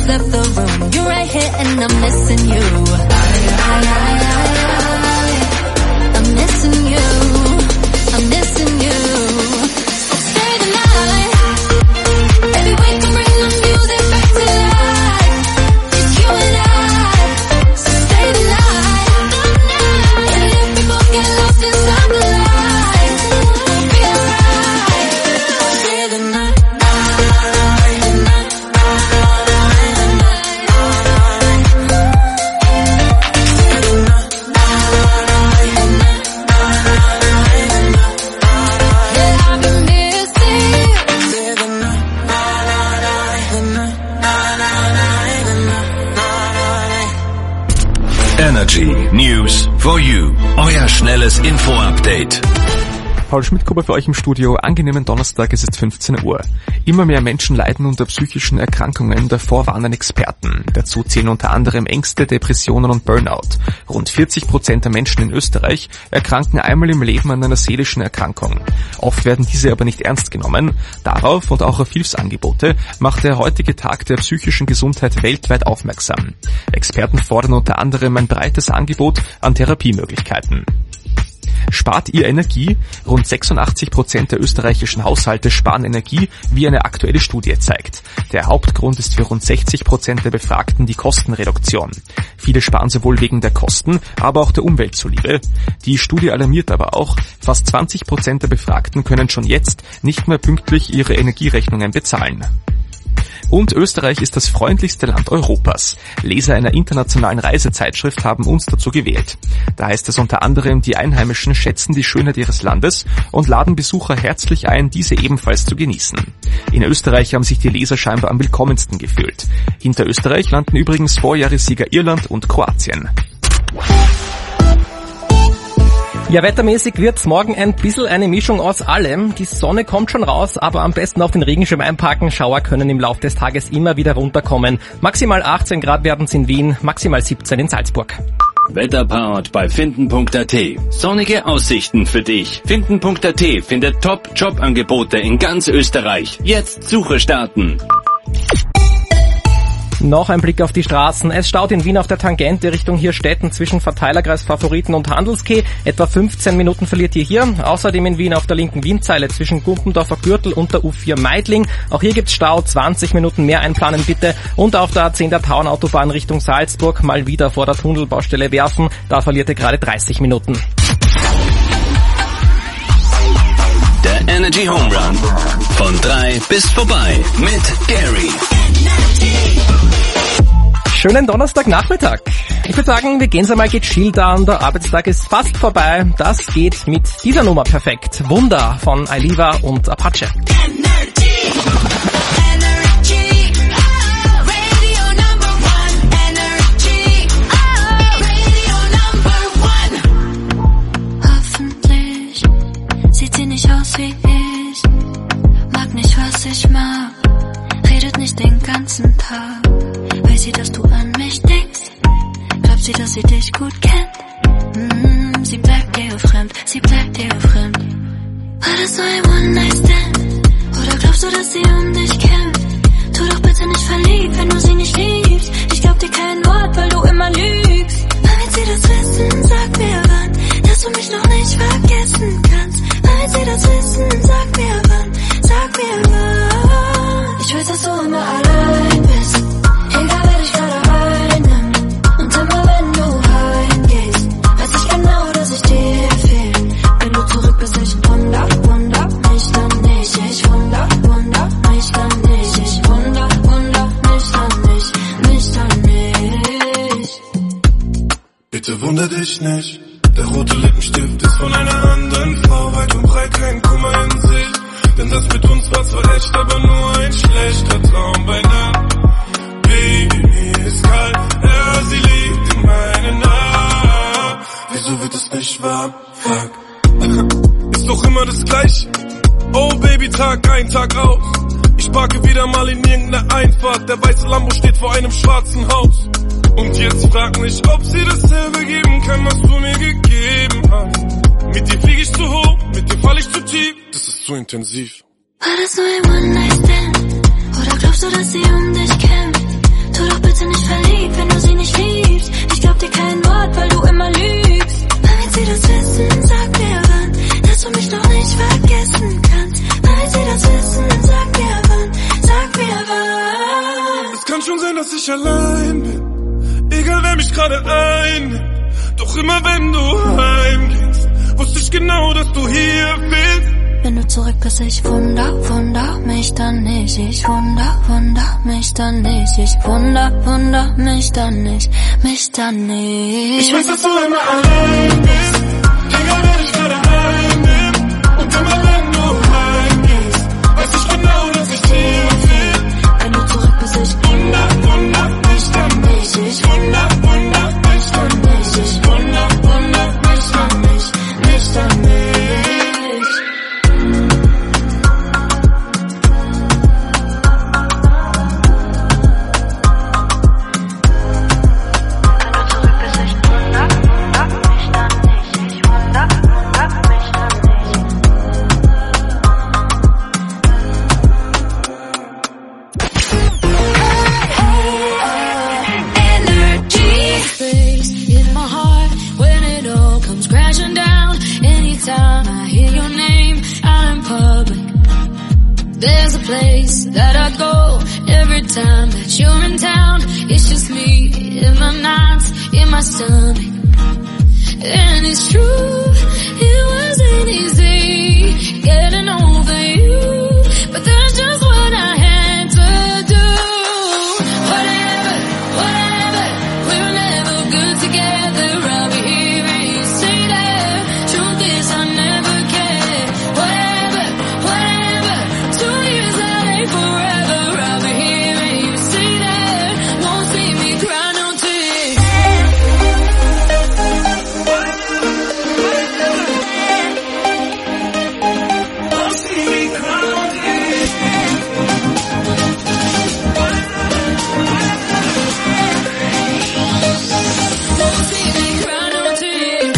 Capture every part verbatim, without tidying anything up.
just left the room. You're right here and I'm missing you. I, I, I, I, I'm missing you. I'm missing you. So stay the night. Baby, we can bring the music back to life. Just you and I. So stay the night. And if we both get lost inside the light, we'll be alright. Stay the night. Energy News for You. Euer schnelles Info-Update. Paul Schmidtgruber für euch im Studio. Angenehmen Donnerstag, es ist fünfzehn Uhr. Immer mehr Menschen leiden unter psychischen Erkrankungen, davor warnen Experten. Dazu zählen unter anderem Ängste, Depressionen und Burnout. Rund vierzig Prozent der Menschen in Österreich erkranken einmal im Leben an einer seelischen Erkrankung. Oft werden diese aber nicht ernst genommen. Darauf und auch auf Hilfsangebote macht der heutige Tag der psychischen Gesundheit weltweit aufmerksam. Experten fordern unter anderem ein breites Angebot an Therapiemöglichkeiten. Spart ihr Energie? Rund sechsundachtzig Prozent der österreichischen Haushalte sparen Energie, wie eine aktuelle Studie zeigt. Der Hauptgrund ist für rund sechzig Prozent der Befragten die Kostenreduktion. Viele sparen sowohl wegen der Kosten, aber auch der Umwelt zuliebe. Die Studie alarmiert aber auch, fast zwanzig Prozent der Befragten können schon jetzt nicht mehr pünktlich ihre Energierechnungen bezahlen. Und Österreich ist das freundlichste Land Europas. Leser einer internationalen Reisezeitschrift haben uns dazu gewählt. Da heißt es unter anderem, die Einheimischen schätzen die Schönheit ihres Landes und laden Besucher herzlich ein, diese ebenfalls zu genießen. In Österreich haben sich die Leser scheinbar am willkommensten gefühlt. Hinter Österreich landen übrigens Vorjahressieger Irland und Kroatien. Ja, wettermäßig wird's morgen ein bisschen eine Mischung aus allem. Die Sonne kommt schon raus, aber am besten auf den Regenschirm einpacken. Schauer können im Laufe des Tages immer wieder runterkommen. Maximal achtzehn Grad werden's in Wien, maximal siebzehn in Salzburg. Wetterpowered bei finden punkt a t. Sonnige Aussichten für dich. finden punkt a t findet Top-Jobangebote in ganz Österreich. Jetzt Suche starten. Noch ein Blick auf die Straßen. Es staut in Wien auf der Tangente Richtung Hirstetten zwischen Verteilerkreis Favoriten und Handelskeh. Etwa fünfzehn Minuten verliert ihr hier. Außerdem in Wien auf der linken Wienzeile zwischen Gumpendorfer Gürtel und der U vier Meidling. Auch hier gibt's Stau. zwanzig Minuten mehr einplanen bitte. Und auf der A zehn der Tauernautobahn Richtung Salzburg mal wieder vor der Tunnelbaustelle Werfen. Da verliert ihr gerade dreißig Minuten. Der Energy Home Run. Von drei bis vorbei mit Gary. Schönen Donnerstagnachmittag. Ich würde sagen, wir gehen einmal gechillt an. Der Arbeitstag ist fast vorbei. Das geht mit dieser Nummer perfekt. Wunder von Ailiva und Apache. Hoffentlich sieht sie nicht aus wie ich. Mag nicht, was ich mag. Redet nicht den ganzen Tag. Weiß sie, dass du an mich denkst? Glaubt sie, dass sie dich gut kennt? Mm, sie bleibt dir fremd, sie bleibt dir fremd. War das nur ein One-Night-Stand? Oder glaubst du, dass sie um dich kämpft? Tu doch bitte nicht verliebt, wenn du sie nicht liebst. Ich glaub dir kein Wort, weil du immer lügst. Wann wird sie das wissen? Sag mir wann, dass du mich noch nicht vergessen kannst. Wann wird sie das wissen? Sag mir wann, sag mir wann. Ich weiß, dass du immer allein bist. Egal wer dich gerade einnimmt. Und immer wenn du heimgehst, weiß ich genau, dass ich dir fehl. Wenn du zurück bist, ich wunder, wunder mich dann nicht. Ich wunder, wunder mich dann nicht. Ich wunder, wunder mich dann nicht. Mich dann nicht. Bitte wunder dich nicht. Der rote Lippenstift ist von einer anderen Frau. Weit und breit kein Kummer in Sicht. Denn das mit uns war zwar echt, aber nur ein schlechter Traum bei Nacht. Baby, mir ist kalt, ja, sie liegt in meinen Armen. Wieso wird es nicht warm? Fuck. Ist doch immer das Gleiche. Oh Baby, Tag ein, Tag aus. Ich parke wieder mal in irgendeiner Einfahrt. Der weiße Lambo steht vor einem schwarzen Haus. Und jetzt frag mich, ob sie dasselbe geben kann, was du mir gegeben hast. Mit dir flieg ich zu hoch, mit dir fall ich zu tief. Das ist zu intensiv. War das nur ein One-Night-Stand? Oder glaubst du, dass sie um dich kämpft? Tu dass ich allein bin, egal wer mich gerade einnimmt. Doch immer wenn du heimgehst, wusste ich genau, dass du hier bist. Wenn du zurück bist, ich wunder, wunder mich dann nicht. Ich wunder, wunder mich dann nicht. Ich wunder, wunder mich dann nicht. Mich dann nicht. Ich weiß, dass du immer allein bist, egal wer dich gerade einnimmt. Und immer wenn du heimgehst, weiß ich genau, dass ich hier bin. Wenn du zurück bist, ich wunder, wunder mich dann nicht. Ich wunder, wunder mich dann nicht. Ich wunder, wunder mich dann nicht. Mich dann nicht. There's a place that I go every time that you're in town. It's just me in the nights, in my stomach. And it's true, it wasn't easy getting over you, but that's just what I had to do. Whatever, whatever, we were never good together. I'll be here and you say that. Truth is I never cared. Whatever, whatever, two years out ain't forever. I'll be here and you say that. Won't see me cry no tears. Won't see me cry no tears. Won't see me cry no tears.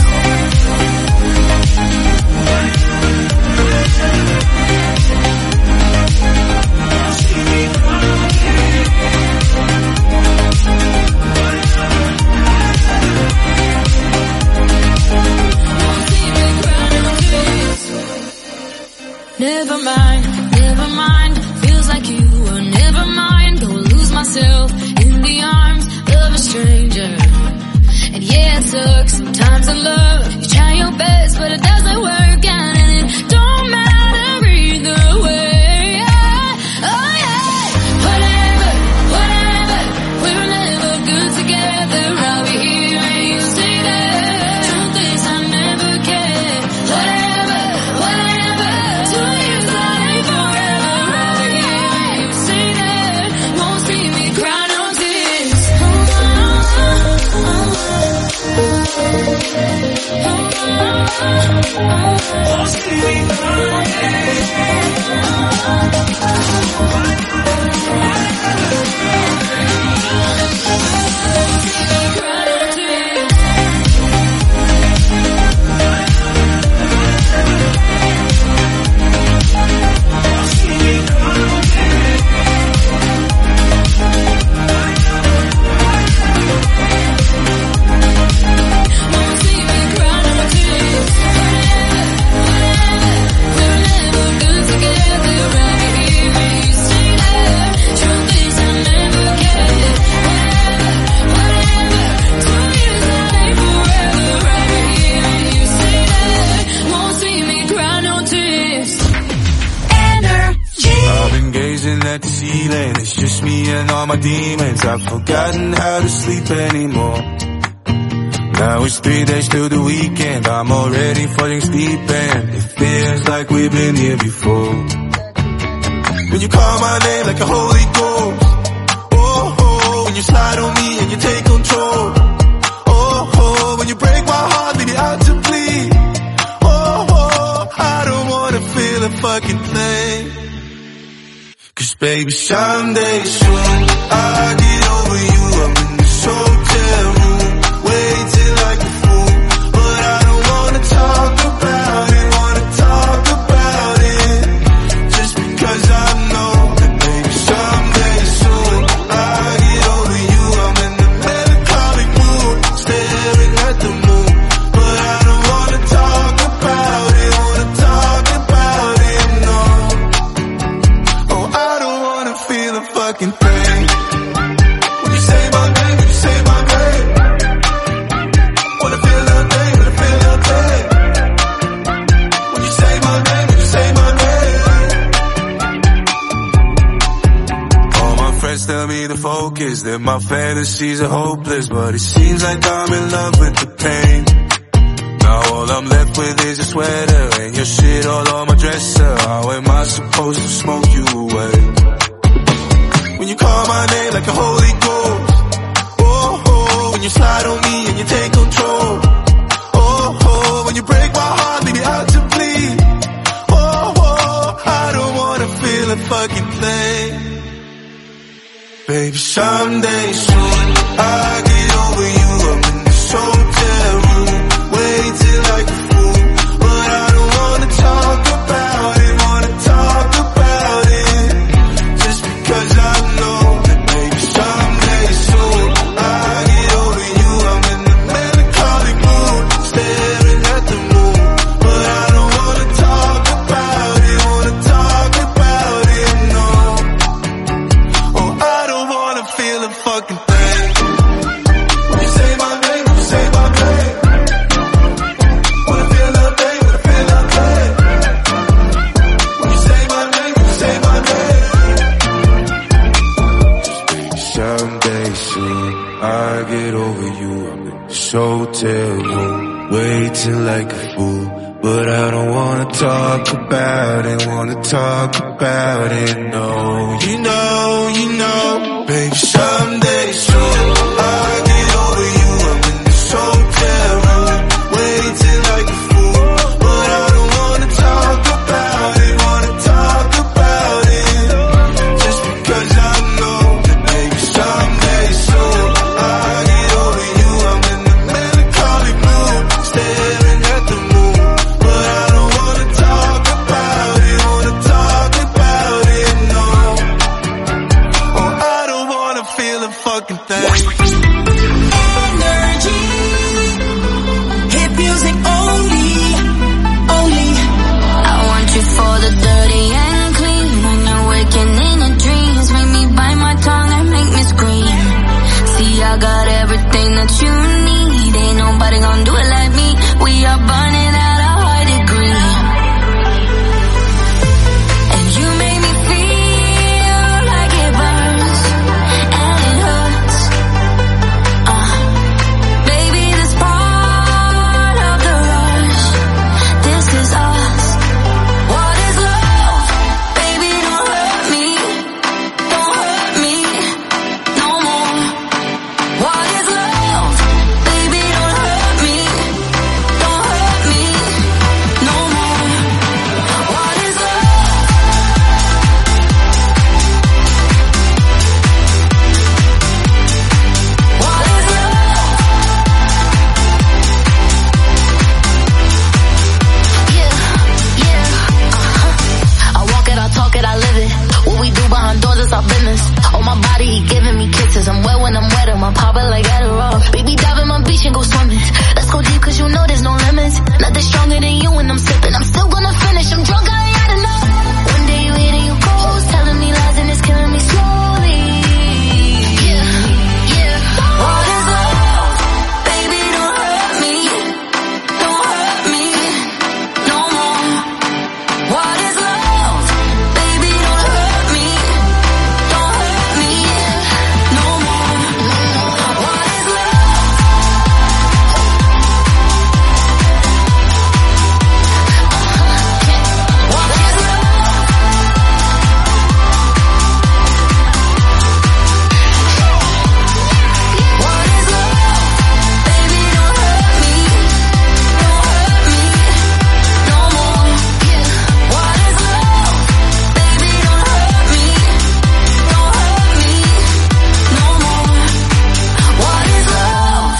Never mind, never mind, feels like you were never mind. Go lose myself in the arms of a stranger. And yeah, it took some time to love. You try your best, but it doesn't work out, and it don't matter either way. Oh yeah, whatever, whatever, we were never good together. I'll be here and you say that. Truth is I never cared. Whatever, whatever, two years out ain't forever. I'll be here and you say that. Won't see me cry no tears. Won't see me cry no It's just me and all my demons. I've forgotten how to sleep anymore. Now it's three days till the weekend. I'm already falling asleep and it feels like we've been here before. When you call my name like a holy ghost, oh, oh, when you slide on me and you take control, oh, oh, when you break my heart, leave me out to bleed, oh, oh, I don't wanna feel a fucking thing. Cause baby, someday soon I'll get over you. I'm in this hotel room, waiting like a fool, but I don't wanna talk about it, wanna talk about it, just because I know that maybe someday soon I'll get over you. I'm in the melancholic mood, staring at the moon, but I don't wanna talk about it, wanna talk about it, no. Oh, I don't wanna feel a fucking thing. rest of me the focus, that my fantasies are hopeless, but it seems like I'm in love with the pain. Now all I'm left with is a sweater and your shit all on my dresser. How am I supposed to smoke you away? When you call my name like a holy ghost, oh, oh, when you slide on me and you take control, oh, oh, when you break my heart, leave me out to bleed, oh, oh, I don't wanna feel a fucking thing. Baby, someday soon, I'll get over you, I'm in this hotel room, waiting like a fool, but I don't wanna talk about it, wanna talk about it, just because I know that maybe someday soon, I'll get over you, I'm in the melancholic mood, staring at the moon, but I don't wanna talk about it, wanna talk about it, no, oh, I don't wanna feel a fucking thing, when you say my name, when you say my name, wanna feel that pain, wanna feel that pain, when you say my name, when you say my name, someday soon, I'll get over you, I'm in this hotel room, waiting like a fool, but I don't wanna talk about it, wanna talk about it, no, you know, you know, baby, someday soon, I'll get over you, I'm in this hotel room, waiting like a fool, but I don't wanna talk about it, wanna talk about it, just because I know that maybe someday soon, I'll get over you, I'm in the melancholic mood, staring at the moon, but I don't wanna talk about it, wanna talk about it, no, oh, I don't wanna feel a fucking thing. Energy, hit music only, only. I want you for the dirty and clean. When you're waking in your dreams, make me bite my tongue and make me scream. See, I got everything that you need. Ain't nobody gonna do it like me. We are burning at a high degree. And you make me feel like it burns and it hurts. Uh, baby, this part of the rush. This is us. What is love? Baby, don't hurt me. Don't hurt me no more. What is love? Baby, don't hurt me. Don't hurt me no more. What is love? What is love? Yeah, yeah, uh-huh. I walk it, I talk it, I live it. What we do behind doors is our business. On my body, he giving me kisses. I'm wet when I'm wet, I'm popping like Adderall. Baby, dive in my beach and go swimming. Let's go deep, cause you know there's no limits. Nothing stronger than you when I'm sipping. I'm still gonna finish, I'm drunk, I ain't had enough. One day you hit and you ghost, telling me lies and it's killing me slowly. Yeah, yeah. What is love? Baby, don't hurt me. Don't hurt me no more. What is love? Baby, don't hurt me. Don't hurt me no more. What is love? What is love? What is love? Baby, don't hurt me. Don't hurt me no more. What is love? Baby, don't hurt me. Don't hurt me no more. What is love?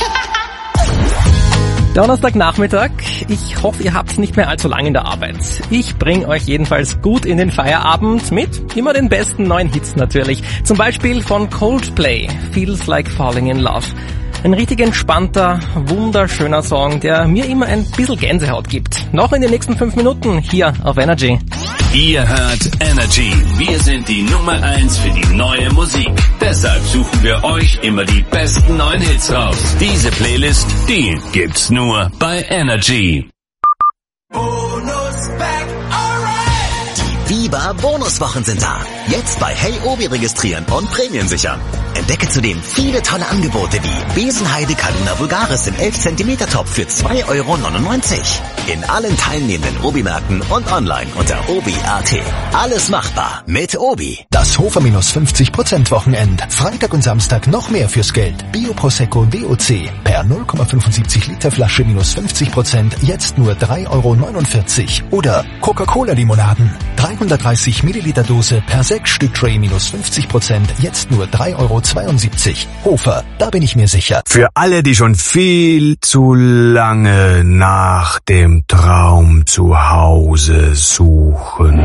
Donnerstagnachmittag. Ich hoffe, ihr habt's nicht mehr allzu lang in der Arbeit. Ich bringe euch jedenfalls gut in den Feierabend mit immer den besten neuen Hits natürlich. Zum Beispiel von Coldplay, Feels Like Falling in Love. Ein richtig entspannter, wunderschöner Song, der mir immer ein bisschen Gänsehaut gibt. Noch in den nächsten fünf Minuten hier auf Energy. Ihr hört Energy. Wir sind die Nummer eins für die neue Musik. Deshalb suchen wir euch immer die besten neuen Hits raus. Diese Playlist, die gibt's nur bei Energy. Bonus back, alright. Die Viva Bonuswochen sind da. Jetzt bei Hey Obi registrieren und Prämien sichern. Entdecke zudem viele tolle Angebote wie Besenheide Caluna Vulgaris in elf Zentimeter Topf für zwei Euro neunundneunzig. In allen teilnehmenden Obi-Märkten und online unter obi punkt a t. Alles machbar mit Obi. Das Hofer minus fünfzig Prozent Wochenend. Freitag und Samstag noch mehr fürs Geld. Bio Prosecco D O C per null Komma fünfundsiebzig Liter Flasche minus fünfzig Prozent jetzt nur drei Euro neunundvierzig. Oder Coca-Cola Limonaden. dreihundertdreißig Milliliter Dose per sechs Stück Tray minus fünfzig Prozent jetzt nur drei Euro zweiundsiebzig. Hofer, da bin ich mir sicher. Für alle, die schon viel zu lange nach dem Traum zu Hause suchen.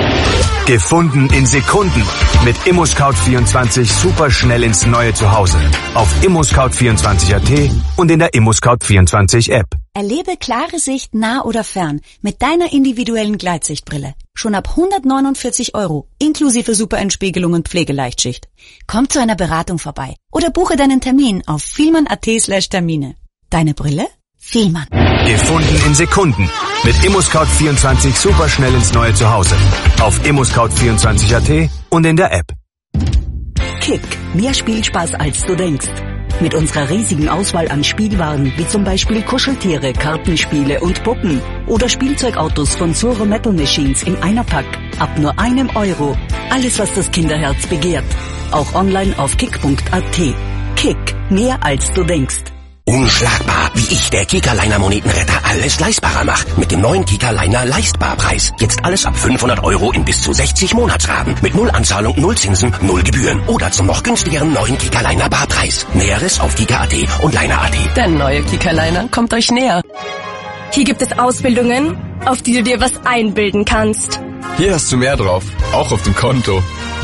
Gefunden in Sekunden. Mit ImmoScout vierundzwanzig super schnell ins neue Zuhause. Auf immoscout vierundzwanzig Punkt a t und in der ImmoScout vierundzwanzig App. Erlebe klare Sicht nah oder fern mit deiner individuellen Gleitsichtbrille. Schon ab hundertneunundvierzig Euro, inklusive Superentspiegelung und Pflegeleichtschicht. Komm zu einer Beratung vorbei oder buche deinen Termin auf vielmann punkt a t slash Termine. Deine Brille? Vielmann. Gefunden in Sekunden. Mit ImmoScout vierundzwanzig super schnell ins neue Zuhause. Auf immoscout vierundzwanzig Punkt a t und in der App. Kick. Mehr Spielspaß als du denkst. Mit unserer riesigen Auswahl an Spielwaren, wie zum Beispiel Kuscheltiere, Kartenspiele und Puppen oder Spielzeugautos von Zoro Metal Machines im Einerpack ab nur einem Euro. Alles, was das Kinderherz begehrt. Auch online auf kick punkt a t. Kick. Mehr als du denkst. Unschlagbar, wie ich, der Kickerliner Monetenretter, alles leistbarer macht. Mit dem neuen Kickerliner Leistbarpreis. Jetzt alles ab fünfhundert Euro in bis zu sechzig Monatsraten. Mit null Anzahlung, null Zinsen, null Gebühren. Oder zum noch günstigeren neuen Kickerliner Barpreis. Näheres auf Kicker punkt a t und Liner punkt a t. Der neue Kickerliner kommt euch näher. Hier gibt es Ausbildungen, auf die du dir was einbilden kannst. Hier hast du mehr drauf, auch auf dem Konto.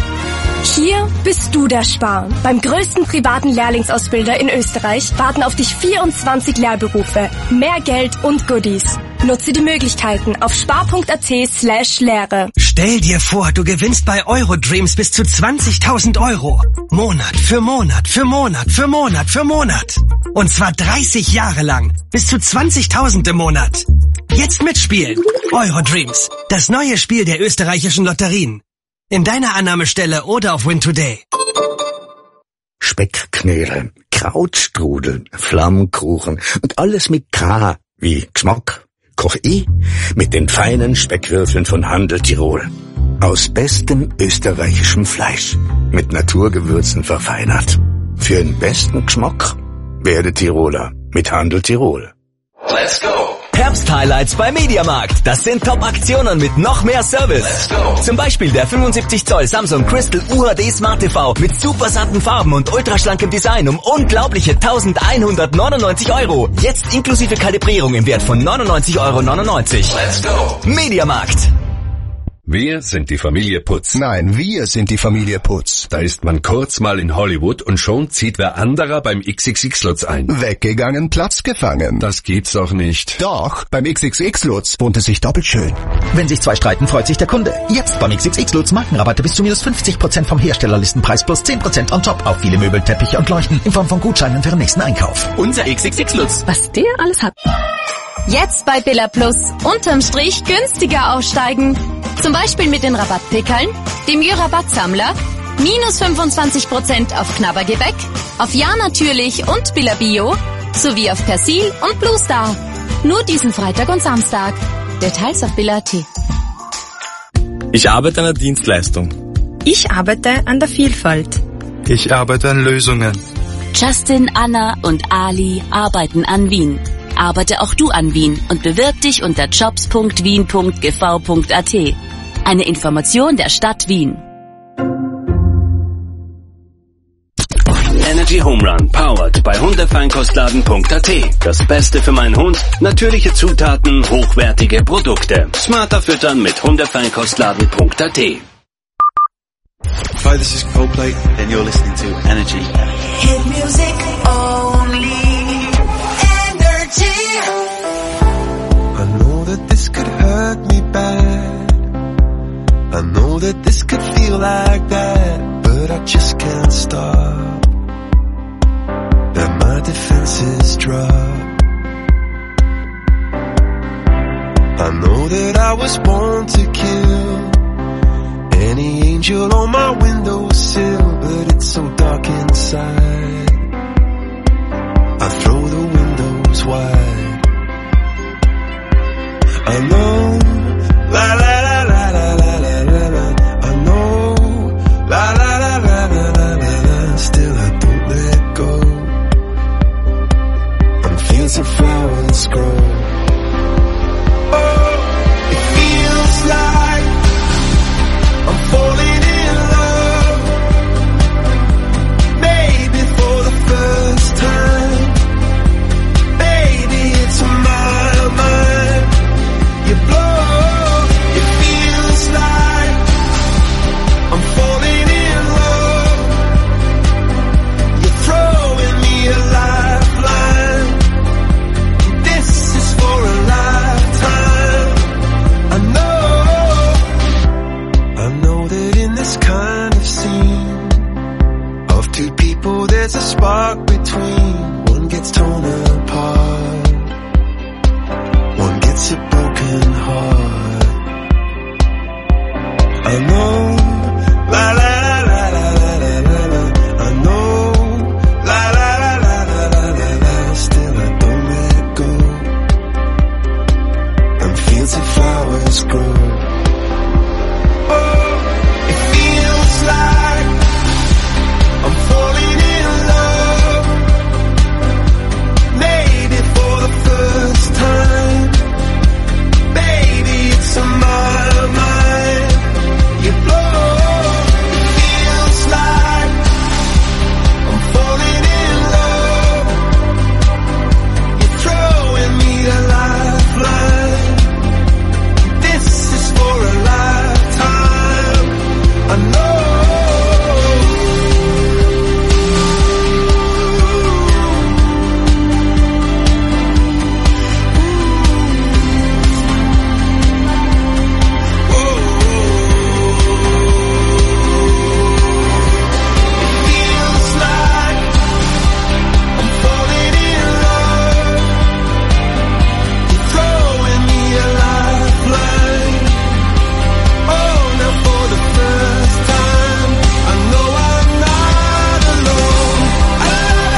Hier bist du der Spar. Beim größten privaten Lehrlingsausbilder in Österreich warten auf dich vierundzwanzig Lehrberufe, mehr Geld und Goodies. Nutze die Möglichkeiten auf spar punkt a t slash Lehre. Stell dir vor, du gewinnst bei Eurodreams bis zu zwanzigtausend Euro. Monat für Monat für Monat für Monat für Monat. Und zwar dreißig Jahre lang. Bis zu zwanzigtausend im Monat. Jetzt mitspielen. Eurodreams. Das neue Spiel der österreichischen Lotterien. In deiner Annahmestelle oder auf Win Today. Speckknödel, Krautstrudel, Flammkuchen und alles mit K wie Geschmack. Koch ich mit den feinen Speckwürfeln von Handel Tirol. Aus bestem österreichischem Fleisch. Mit Naturgewürzen verfeinert. Für den besten Geschmack werde Tiroler mit Handel Tirol. Let's go! Herbst-Highlights bei Mediamarkt. Das sind Top-Aktionen mit noch mehr Service. Let's go. Zum Beispiel der fünfundsiebzig Zoll Samsung Crystal U H D Smart T V mit super satten Farben und ultraschlankem Design um unglaubliche eintausendeinhundertneunundneunzig Euro. Jetzt inklusive Kalibrierung im Wert von neunundneunzig Euro neunundneunzig. Let's go! Mediamarkt. Wir sind die Familie Putz. Nein, wir sind die Familie Putz. Da ist man kurz mal in Hollywood und schon zieht wer anderer beim X X X-Lutz ein. Weggegangen, Platz gefangen. Das gibt's doch nicht. Doch, beim X X X-Lutz wohnt es sich doppelt schön. Wenn sich zwei streiten, freut sich der Kunde. Jetzt beim X X X-Lutz Markenrabatte bis zu minus fünfzig Prozent vom Herstellerlistenpreis plus zehn Prozent on top auf viele Möbel, Teppiche und Leuchten in Form von Gutscheinen für den nächsten Einkauf. Unser X X X-Lutz. Was der alles hat. Jetzt bei Billa Plus unterm Strich günstiger aussteigen. Zum Beispiel mit den Rabattpickeln, dem Jö-Rabattsammler, minus fünfundzwanzig Prozent auf Knabbergebäck, auf Ja natürlich und Billa Bio, sowie auf Persil und Blue Star. Nur diesen Freitag und Samstag. Details auf Billa punkt a t. Ich arbeite an der Dienstleistung. Ich arbeite an der Vielfalt. Ich arbeite an Lösungen. Justin, Anna und Ali arbeiten an Wien. Arbeite auch du an Wien und bewirb dich unter jobs punkt wien punkt g v punkt a t. Eine Information der Stadt Wien. Energy Home Run, powered bei hundefeinkostladen punkt a t. Das Beste für meinen Hund, natürliche Zutaten, hochwertige Produkte. Smarter füttern mit hundefeinkostladen punkt a t. Hi, this is Coldplay and you're listening to Energy. Hit music only. I know that this could hurt me bad. I know that this could feel like that, but I just can't stop. And my defenses drop. I know that I was born to kill, angel on my windowsill, but it's so dark inside. I throw the windows wide. I know, la la la la la la la la la. I know, la la la la la la la la. Still I don't let go. I'm fields of flowers grow. Oh, it feels like I'm falling in love. Maybe for the first time. Baby, it's on my mind. You blow, it feels like I'm falling in love. You're throwing me a lifeline. This is for a lifetime. I know, I know that in this kind of scene of two people there's a spark between. One gets torn apart, one gets a broken heart. I know, la la la la la la la la. I know, la la la la la la la la. Still I don't let go. And fields of flowers grow. Oh, it feels like I'm falling in love. Maybe for the first time. Baby, it's on my mind. You blow, it feels like I'm falling in love. You're throwing me a lifeline. This is for a lifetime. I know. Feels like I'm falling in love. You're throwing me a lifeline. Oh, now for the first time, I know I'm not alone. I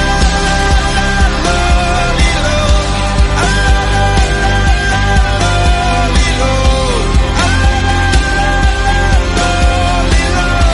love you, Lord. I love you, Lord. I love you,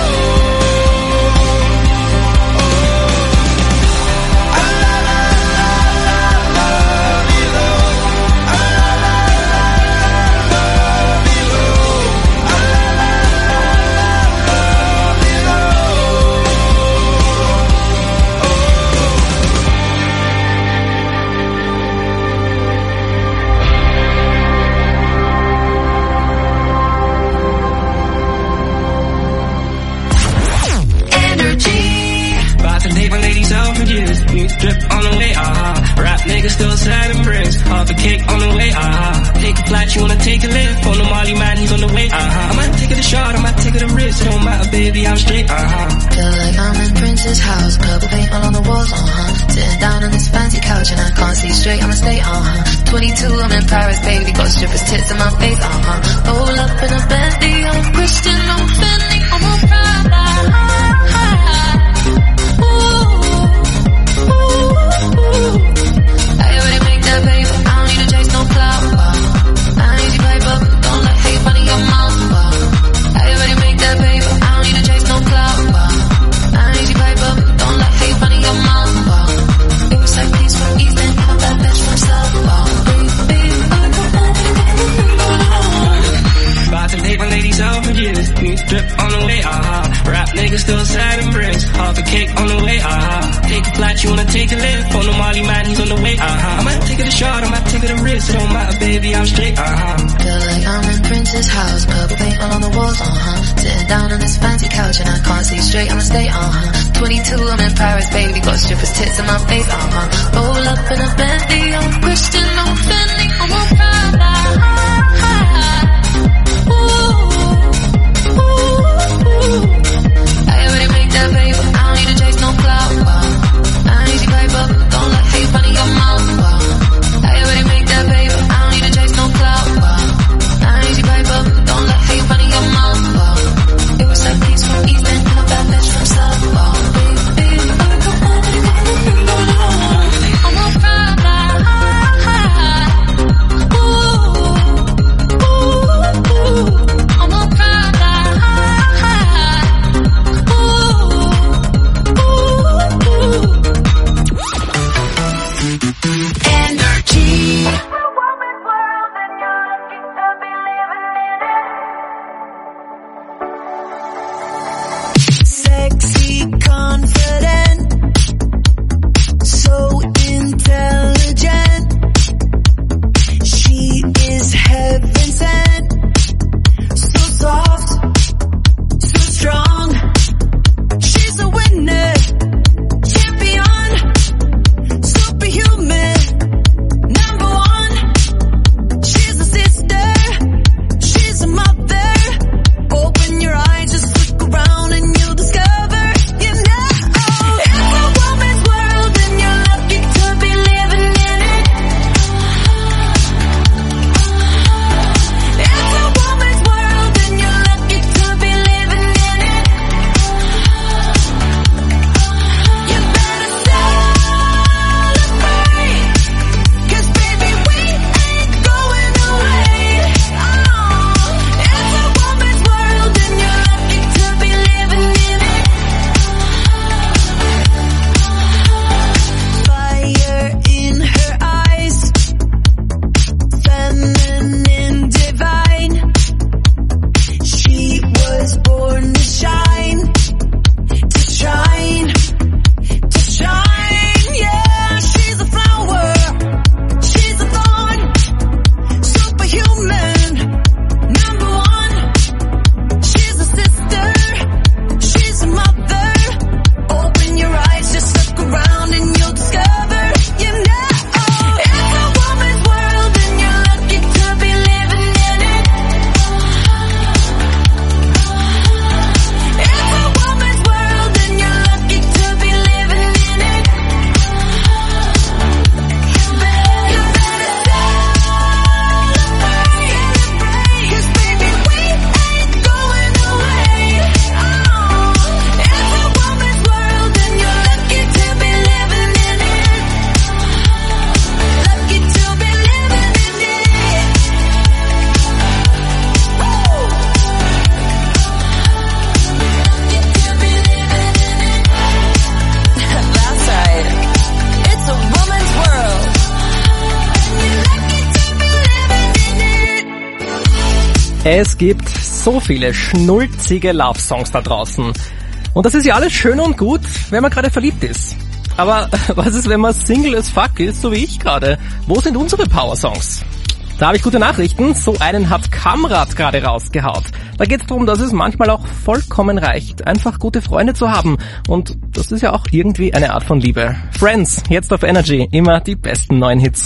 About to take my ladies out for years. New drip on the way, ah. Rap niggas still sad and bricks. Half a cake on the way, ah. Take a flight, you wanna take a lift. On the Molly man, he's on the way, ah. I might take it a shot, I might take it a risk. It don't matter, baby, I'm straight, ah. Feel like I'm in Prince's house, purple paint all on the walls, uh-huh. Sitting down on this fancy couch and I can't see straight, I'ma stay, uh-huh. twenty-two, I'm in Paris, baby, got strippers' tits in my face, uh-huh. Roll up in a Bentley, I'm Christian, I'm Fendi, I'm a Prada. I already make that paper, I don't need to chase no clout, uh. I need you paper, don't let hate run in your mouth, uh. I already make that paper, I don't need to chase no clout, uh. I need you paper, don't let hate run in your mouth, uh. It was like peace from East and have that bitch from South, uh. About to take my ladies out for years. New drip on the way, ah. Rap niggas still sad and bricks. Half a cake on the way, ah. Take a flight, you wanna take a lift. On the Molly man, he's on the way, ah. I might take it a shot, I might take it a risk. It don't matter, baby, I'm straight, ah. Feel like I'm in Prince's house, purple paint all on the walls, uh-huh. Sitting down on this fancy couch and I can't see straight, I'ma stay, uh-huh. twenty-two, I'm in Paris, baby, got strippers' tits in my face, uh-huh. Roll up in a Bentley, I'm Christian, I'm Fendi, I'm a Prada. I already make that paper, I don't need to chase no clout, uh. I need you paper, don't let hate run in your mouth, uh. I already make that paper, I don't need to chase no clout, uh. I need you paper, don't let hate run in your mouth, uh. It was like peace be confident, so intelligent. She is heaven sent, so soft, so strong. She's a winner, champion, superhuman, number one. She's a sister, she's a mother. Open your eyes, just look around and you'll discover, you know, it's a woman's world and you're lucky to be living in it. It's a woman's world and you're lucky to be living in it. You better celebrate, 'cause baby we ain't going away. Oh, it's a woman's world and you're lucky to be living in it. Fire in her eyes, feminine, divine. She was born to shine, to shine, to shine. Yeah, she's a flower, she's a thorn, superhuman, number one. She's a sister, she's a mother. Open your eyes, just look around and you'll discover, you know, it's a woman's world and you're lucky to be living in it. It's a woman's world and you're lucky to be living in it. You better, you better celebrate, 'cause baby we ain't going away. Oh, it's a woman's world and you're lucky to be living in it. Lucky to be living in it. Woo! Lucky to be living in it. That's right. It's a woman's world. You're lucky to be living in it. Es gibt so viele schnulzige Love-Songs da draußen. Und das ist ja alles schön und gut, wenn man gerade verliebt ist. Aber was ist, wenn man Single as fuck ist, so wie ich gerade? Wo sind unsere Power-Songs? Da habe ich gute Nachrichten. So einen hat Kamrat gerade rausgehaut. Da geht es darum, dass es manchmal auch vollkommen reicht, einfach gute Freunde zu haben. Und das ist ja auch irgendwie eine Art von Liebe. Friends, jetzt auf Energy. Immer die besten neuen Hits.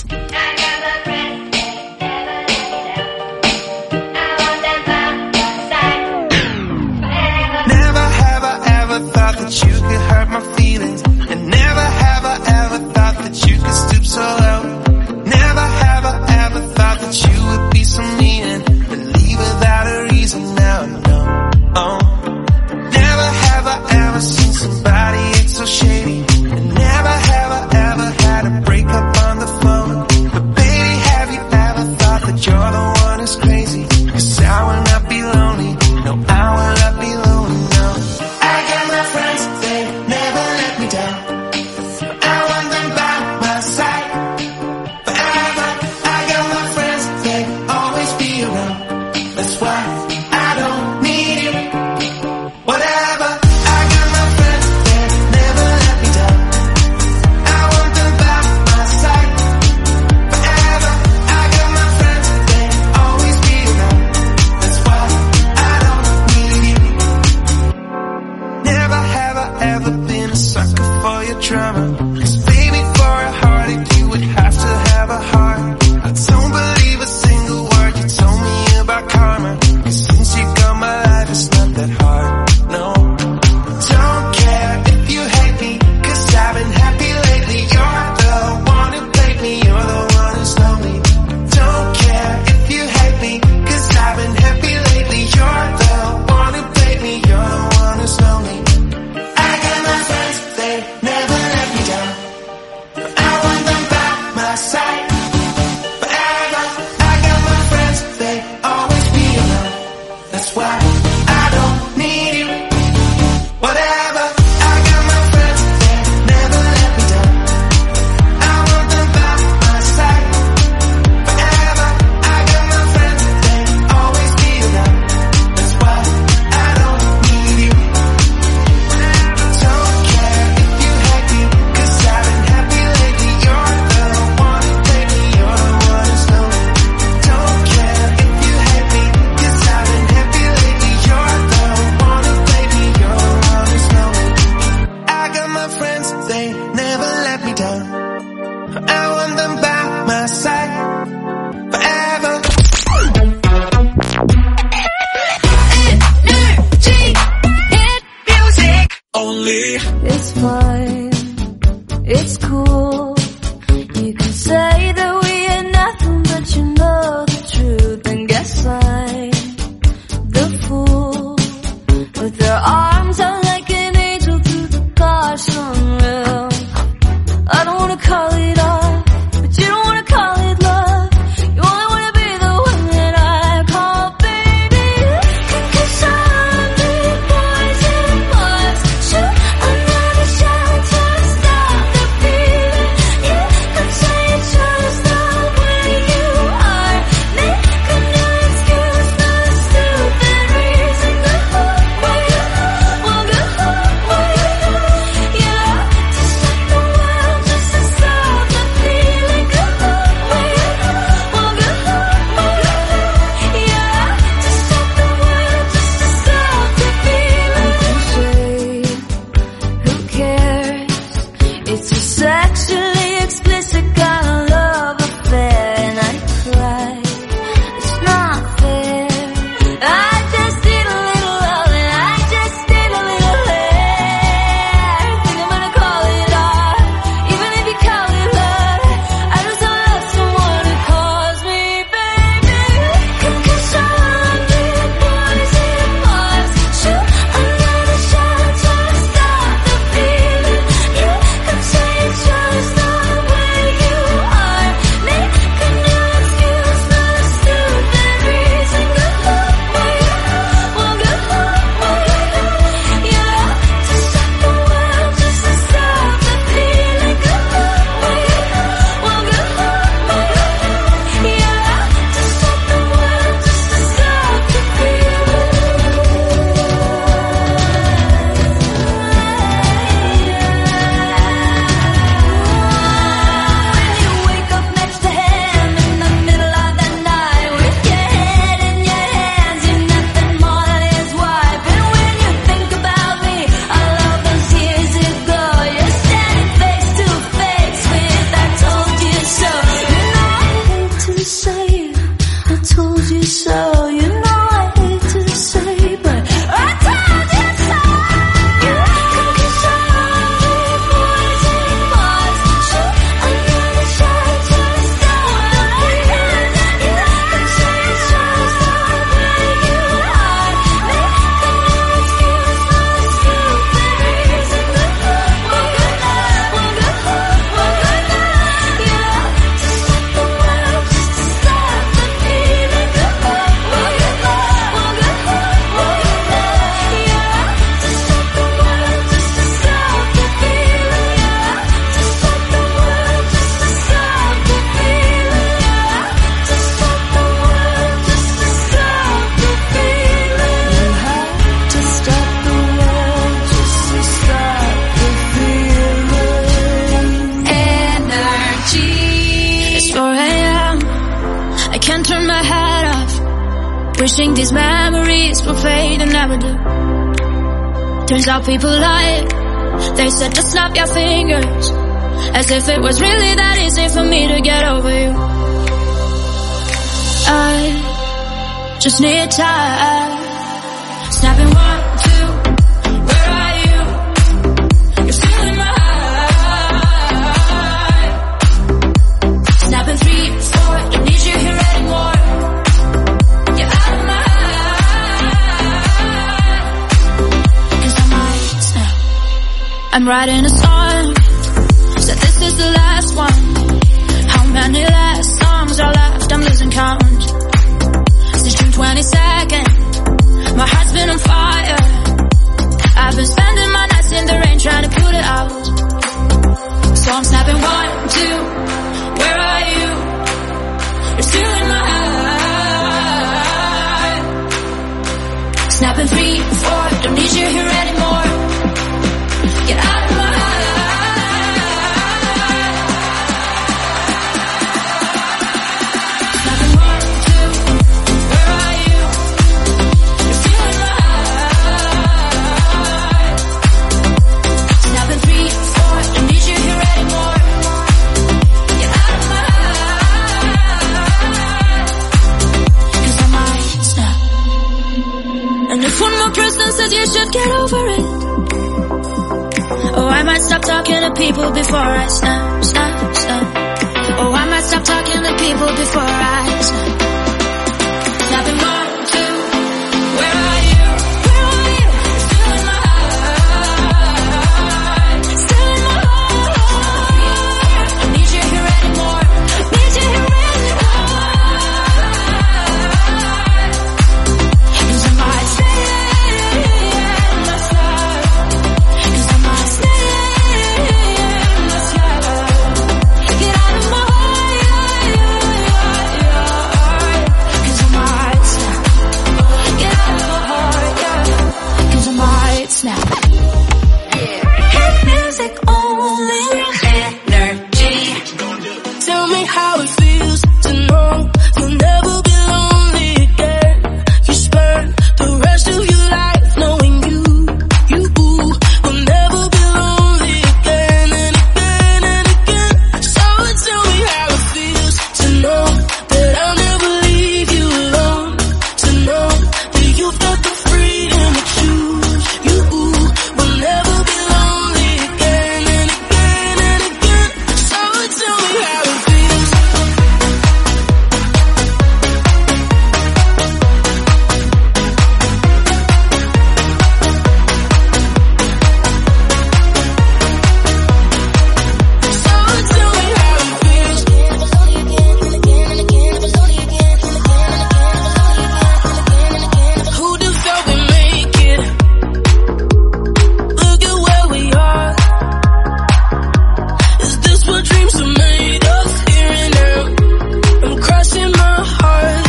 Never have I ever thought that you could hurt my feelings, and never have I ever thought that you could stoop so low. Never have I ever thought that you would be so mean and leave without a reason. Now I know. Oh, never have I ever seen somebody act so shady, and never have I ever had a breakup on the phone. But baby, have you ever thought that you're the one who's crazy? 'Cause I will not be lonely. No, I will not be lonely. No, I got my friends, they never let me down. I want them by my side forever. I got my friends, they always be around. That's why I don't need you. Whatever. I got my friends, they never let me down. I want them by my side forever. I got my friends, they always be around. That's why I don't need you. Never have I ever been a sucker for your drama. 'Cause baby, for a heartache you would have to have a heart. I don't believe a single word you told me about karma. 'Cause since you got my life, it's not that hard. No, don't care if you hate me, 'cause I've been happy lately. You're the one who played me, you're the one who's lonely. Don't care if you hate me, 'cause I've been happy lately. You're the one who played me, you're the one who's lonely. I got my friends, they never let me down. only. It's fine, it's cool. You can say that we ain't nothing, but you know the truth. And guess I'm the fool with their arms out like an angel through the gosh unreal. I don't wanna call it off, but you don't wanna call it love. You only wanna be the one that I call baby. Cause I'm the poison was shoot another shot to stop the feeling. You could say it's just the way you are. Make a new excuse for the stupid reason. Go where you well go where you yeah. To stop the world just to stop the feeling. Go where you well go where you yeah. To stop the world just to stop the feeling. Who cares? It's a sexually explicit kind of love affair, and I cry. It's not fair. I just need a little love, and I just need a little hair. Think I'm gonna call it art, even if you call it love. I just wanna love someone who calls me baby. Cause I'm the poison was shoot another shot to stop the feeling. You could say it's just the way you are. Make a new excuse for the stupid reason. Go where you well go where you yeah. To stop the world just to stop the feeling. Go where you well go where you yeah. To stop the world just to stop the When you wake up next to him in the middle of the night with your head in your hands, you're nothing more than his wife. And when you think about me, all of those years ago, you're standing face to face with I told you so. You know I hate to say it, I told you so. You know I hate to say, but I told you so. Cause I'm the poison was shoot another shot to stop the feeling. You could say it's just the way you are. Make a new excuse for the stupid reason. Go well go well go well go yeah. To stop the world just to stop the feeling. Go well go well go well yeah. To stop the world just to stop the feeling. Yeah. To stop the world just to stop the feeling. Yeah. To stop the world just to stop the feeling. You have to stop the world just to stop the feeling. Energy. It's four a.m. I can't turn my head off, wishing these memories will fade and never do. Turns out people lie. They said to snap your fingers, as if it was really that easy for me to get over you. I just need time. Snapping one, two, where are you? You're still in my eye. Snapping three, four, don't need you here anymore. You're out of my eye. Cause I might snap. I'm writing a song, said this is the last one. How many last songs are left? I'm losing count. Since June twenty-second, my heart's been on fire. I've been spending my nights in the rain trying to put it out. So I'm snapping one, two, where are you? You're still in my eye. Snapping three, four, don't need you here anymore. Get out of my eye. Snapping one, two, where are you? You're still in my eye. Snapping three, four, don't need you here anymore. Get out of my eye. might stop talking to people before I snap, snap, snap. Oh, I might stop talking to people before I snap. Snapping one, two, where are you? Where are you? Still in my heart. Still in my heart. I need you here anymore. Need you here anymore. Cause I might stay in my slide. Cause I might stay in my slide. Get out of my heart. Cause I might snap. Get out of my heart, yeah. Cause I might snap. Hit music only. Energy. Tell me how it feels to know you'll never be lonely again. You spend the rest of your life knowing you, you will never be lonely again and again and again. So tell me how it feels to know that I'll never leave you alone. To know that you've got the freedom to choose. You will never be lonely again and again and again. So tell me how it feels. So tell me how it feels. Who'd have thought we'd make it? Look at where we are. Is this what dreams are made of? Here and now, I'm crossing my heart.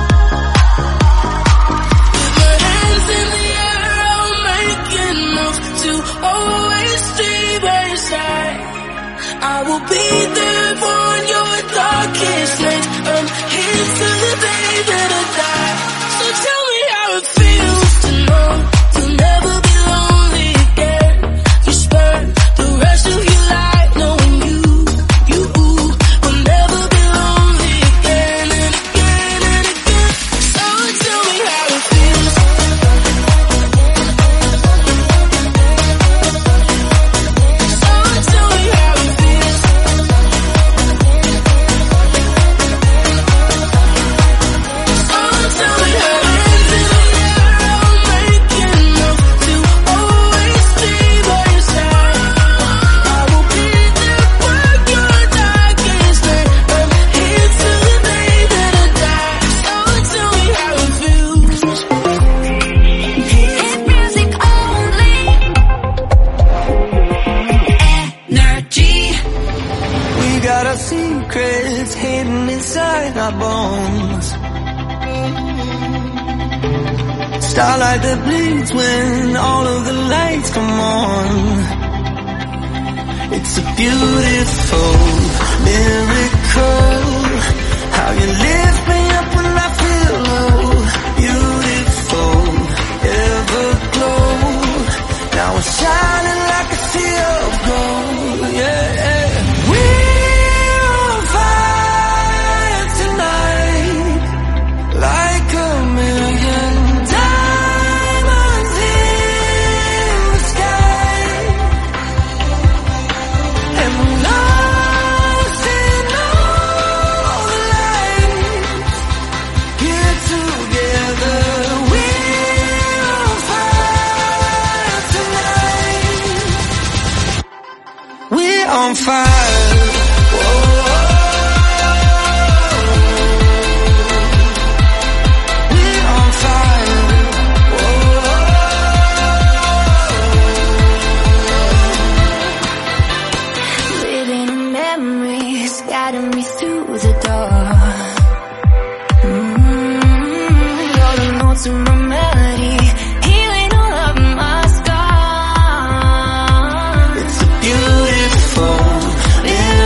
With my hands in the air, I'm making moves to always stay by your side. I will be there for your darkest night. I'm here till the day that I die. So tell me how it feels to know you'll never be lonely again. You spend the rest of your life knowing you, you will never be lonely again and again and again. So tell me how it feels. So tell me how it feels. So tell me how it feels. I'm making moves to always stay by your side. I will be there for your darkest night. I'm here till the day that I die. So tell me how it feels. Hit music only. Energy. We got our secrets hidden inside our bones. Starlight that bleeds when all of the lights come on. It's a beautiful miracle. How you lift me up when I feel low. Beautiful, everglow. Now we're shining like a sea of gold. Yeah. We're on fire tonight, like a million diamonds in the sky. And we're lost in all the lights. Here together, we're on fire tonight. We're on fire. Whoa. We're on fire. Living in memories, guiding me through the door. Mm-hmm. All the notes in my melody, healing all of my scars. It's a beautiful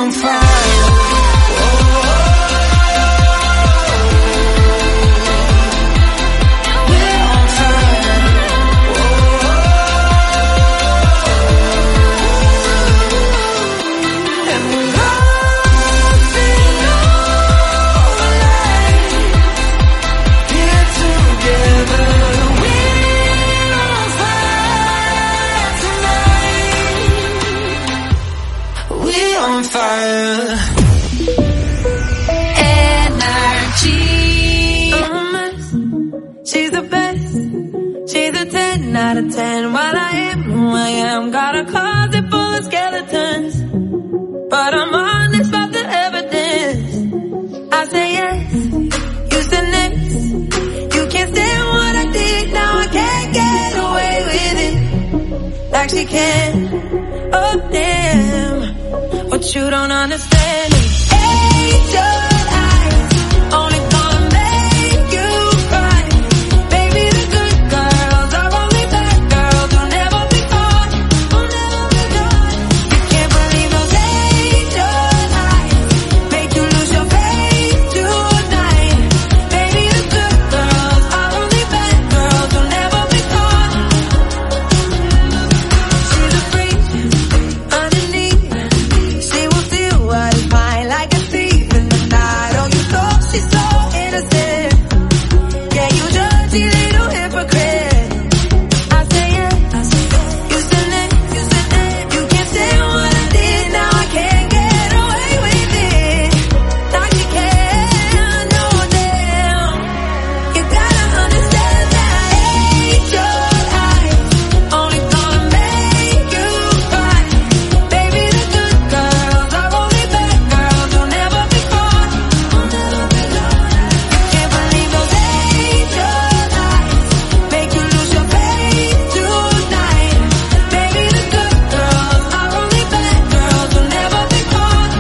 on fire. We're on fire. And we're lost in all the light. Here together. We're on fire tonight. We're on fire. Energy. I'm a mess. She's the best. She's a ten out of ten. While I am who I am, got a closet full of skeletons, but I'm honest about the evidence. I say yes, you say next. You can't stand what I did, now I can't get away with it like she can. Oh damn, what you don't understand is angel eyes only gonna make you cry. Baby, the good girls are only bad girls who'll never be caught, who'll never be caught. You can't believe those angel eyes make you lose your faith tonight. Baby, the good girls are only bad girls who'll never be caught. She's a freak underneath. She will steal what is mine like a thief in the night. Oh, you thought she's so innocent. Yeah, you dirty little hypocrite. I say yes, you say next. You can't stand what I did, now I can't get away with it like you can. No damn, you gotta understand that angel eyes only gonna make you cry. Baby, the good girls are only bad girls who'll never be caught, who'll never be caught. You can't believe those angel eyes make you lose your faith tonight. Baby, the good girls are only bad girls who'll never be caught.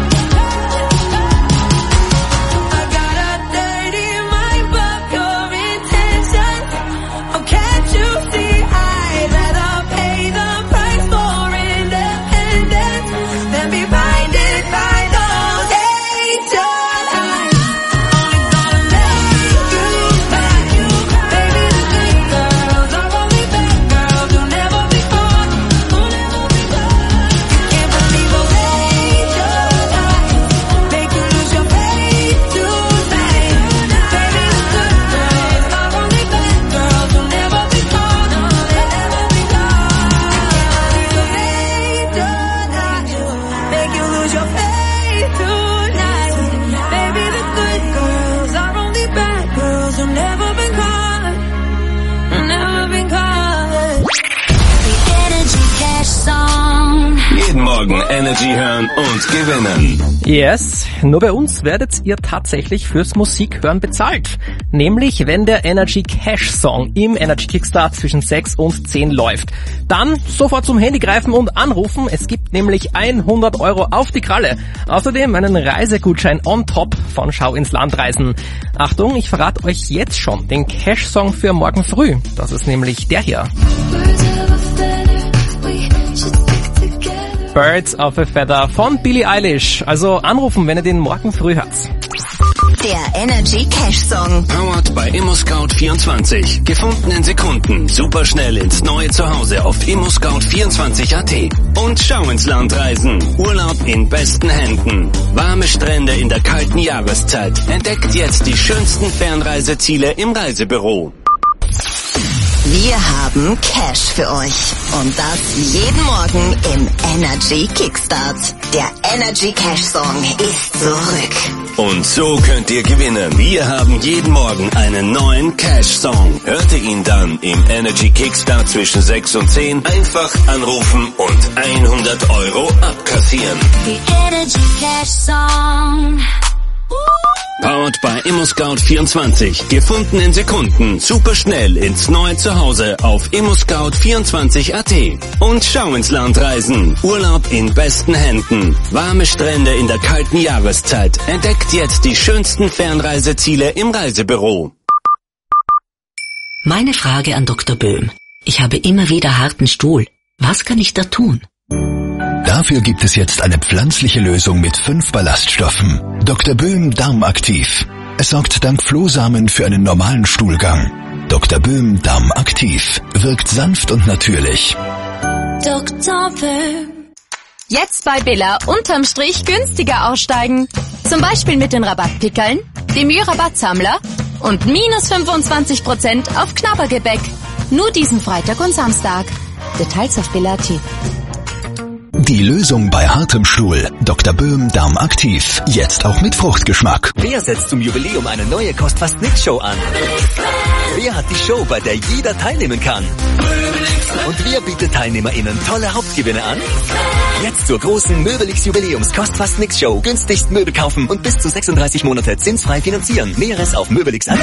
I got a dirty mind, but your intentions. Oh, can't you see I'd rather pay the price for independence than be blinded by those angel eyes only gonna make you cry. Baby, the good girls are only bad girls who'll never be caught, who'll never be caught. You can't believe those angel eyes make you lose your faith tonight. Baby, the good girls are only bad girls who'll never be caught, they'll never be caught. Those angel eyes make you lose your faith tonight. Baby, the good girls are only bad girls who've never been caught, never been caught. The Energy Cash Song. Jeden Morgen Energy hören und gewinnen. Yes, nur bei uns werdet ihr tatsächlich fürs Musikhören bezahlt. Nämlich, wenn der Energy Cash Song im Energy Kickstart zwischen sechs und zehn läuft. Dann sofort zum Handy greifen und anrufen. Es gibt nämlich hundert Euro auf die Kralle. Außerdem einen Reisegutschein on top von Schau ins Land reisen. Achtung, ich verrate euch jetzt schon den Cash Song für morgen früh. Das ist nämlich der hier. Birds of a Feather von Billie Eilish. Also anrufen, wenn ihr den morgen früh hört. Der Energy Cash Song. Powered bei ImmoScout vierundzwanzig. Gefunden in Sekunden. Superschnell ins neue Zuhause auf ImmoScout vierundzwanzig Punkt at. Und Schau ins Land reisen. Urlaub in besten Händen. Warme Strände in der kalten Jahreszeit. Entdeckt jetzt die schönsten Fernreiseziele im Reisebüro. Wir haben Cash für euch. Und das jeden Morgen im Energy Kickstart. Der Energy Cash Song ist zurück. Und so könnt ihr gewinnen. Wir haben jeden Morgen einen neuen Cash-Song. Hört ihr ihn dann im Energy Kickstart zwischen sechs und zehn? Einfach anrufen und hundert Euro abkassieren. The Energy Cash Song. Powered bei ImmoScout vierundzwanzig. Gefunden in Sekunden. Superschnell ins neue Zuhause auf ImmoScout vierundzwanzig Punkt at. Und Schau ins Land reisen. Urlaub in besten Händen. Warme Strände in der kalten Jahreszeit. Entdeckt jetzt die schönsten Fernreiseziele im Reisebüro. Meine Frage an Doktor Böhm. Ich habe immer wieder harten Stuhl. Was kann ich da tun? Da Dafür gibt es jetzt eine pflanzliche Lösung mit fünf Ballaststoffen. Doktor Böhm Darmaktiv. Es sorgt dank Flohsamen für einen normalen Stuhlgang. Doktor Böhm Darmaktiv wirkt sanft und natürlich. Doktor Böhm. Jetzt bei Billa unterm Strich günstiger aussteigen. Zum Beispiel mit den Rabattpickeln, dem Jü-Rabattsammler und minus fünfundzwanzig Prozent auf Knabbergebäck. Nur diesen Freitag und Samstag. Details auf Billa punkt at. Die Lösung bei hartem Stuhl. Doktor Böhm Darmaktiv. Jetzt auch mit Fruchtgeschmack. Wer setzt zum Jubiläum eine neue Kost-Fast-Nix-Show an? Wer hat die Show, bei der jeder teilnehmen kann? Und wer bietet TeilnehmerInnen tolle Hauptgewinne an? Jetzt zur großen Möbelix Jubiläums Kost-Fast-Nix-Show. Günstigst Möbel kaufen und bis zu sechsunddreißig Monate zinsfrei finanzieren. Näheres auf möbelix punkt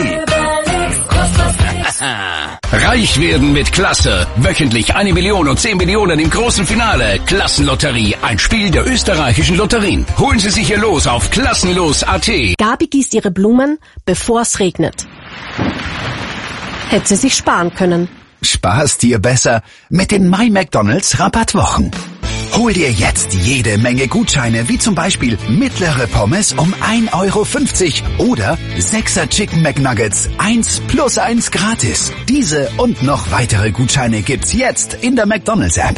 at. Reich werden mit Klasse. Wöchentlich eine Million und zehn Millionen im großen Finale. Klassenlotterie, ein Spiel der österreichischen Lotterien. Holen Sie sich Ihr Los auf klassenlos punkt at. Gabi gießt ihre Blumen, bevor es regnet. Hätte sie sich sparen können. Sparst dir besser mit den My McDonald's Rabattwochen. Hol dir jetzt jede Menge Gutscheine, wie zum Beispiel mittlere Pommes um ein Euro fünfzig oder sechser Chicken McNuggets eins plus eins gratis. Diese und noch weitere Gutscheine gibt's jetzt in der McDonald's App.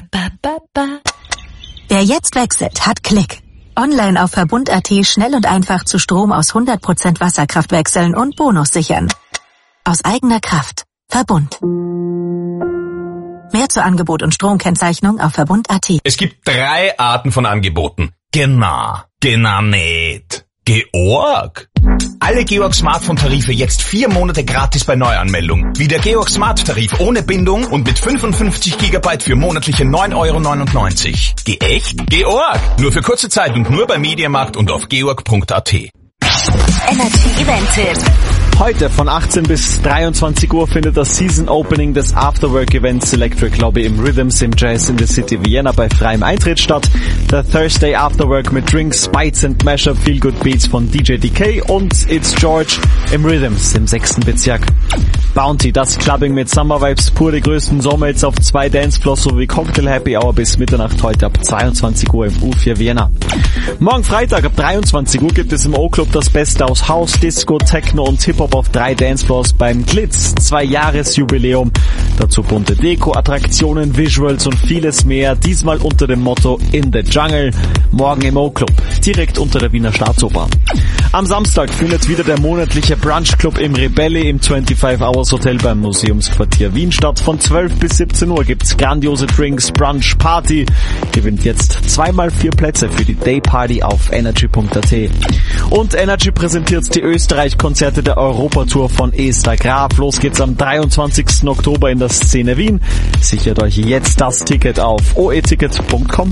Wer jetzt wechselt, hat Klick. Online auf Verbund punkt at schnell und einfach zu Strom aus hundert Prozent Wasserkraft wechseln und Bonus sichern. Aus eigener Kraft. Verbund. Mehr zu Angebot und Stromkennzeichnung auf Verbund punkt at. Es gibt drei Arten von Angeboten. Genau, genau nicht. Georg. Alle Georg Smartphone-Tarife jetzt vier Monate gratis bei Neuanmeldung. Wie der Georg Smart-Tarif ohne Bindung und mit fünfundfünfzig Gigabyte für monatliche neun Euro neunundneunzig. Geh echt? Georg. Nur für kurze Zeit und nur bei Mediamarkt und auf georg punkt at. Energy Event-Tipp. Heute von achtzehn bis dreiundzwanzig Uhr findet das Season Opening des Afterwork-Events Electric Lobby im Rhythms im Jazz in the City Vienna bei freiem Eintritt statt. Der Thursday Afterwork mit Drinks, Bites and Mashup Feel Good Beats von D J D K und It's George im Rhythms im sechsten Bezirk. Bounty, das Clubbing mit Summer Vibes, pur die größten Sommerhits auf zwei Dancefloors sowie Cocktail Happy Hour bis Mitternacht heute ab zweiundzwanzig Uhr im U vier Vienna. Morgen Freitag ab dreiundzwanzig Uhr gibt es im O-Club das Beste aus House, Disco, Techno und Hip-Hop auf drei Dancefloors beim Glitz, zwei Jahresjubiläum. Dazu bunte Deko, Attraktionen, Visuals und vieles mehr. Diesmal unter dem Motto In the Jungle. Morgen im O-Club, direkt unter der Wiener Staatsoper. Am Samstag findet wieder der monatliche Brunch-Club im Rebelli im fünfundzwanzig Hours Hotel beim Museumsquartier Wien statt. Von zwölf bis siebzehn Uhr gibt's grandiose Drinks, Brunch, Party. Gewinnt jetzt zweimal vier Plätze für die Day Party auf energy punkt at. Und Energy präsentiert die Österreich-Konzerte der Europatour von Esther Graf. Los geht's am dreiundzwanzigsten Oktober in der Szene Wien. Sichert euch jetzt das Ticket auf o e ticket punkt com.